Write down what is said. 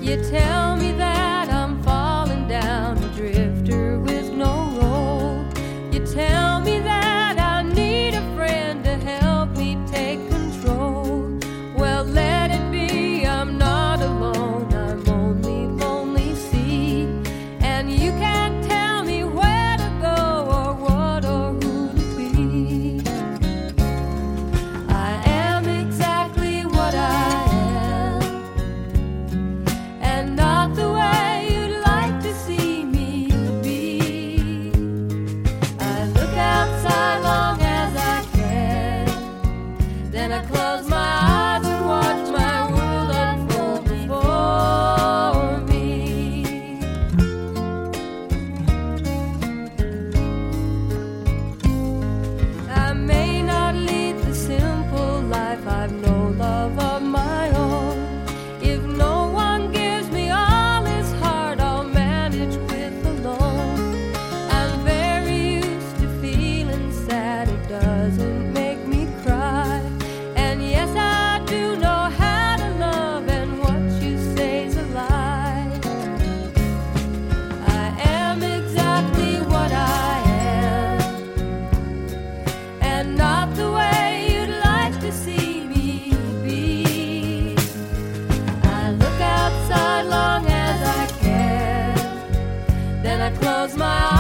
You tell me that I'm falling down a drifter with no roll. You tell me that I need a friend to help me take control. Well, let it be, I'm not alone, I'm only lonely sea. And you can't tell me where to go or what or who to be. I am exactly what I am, and not the way you'd like to see me be. I look outside long as I can, then I close my eyes and watch my world unfold before me. I may not lead the simple life, I've no love of my own. If no one gives me all his heart, I'll manage with alone. I'm very used to feeling sad, it doesn't make me cry. And yes, I do know how to love, and what you say's a lie. I am exactly what I am, and not the way you'd like to see me be. I look outside long as I can, then I close my eyes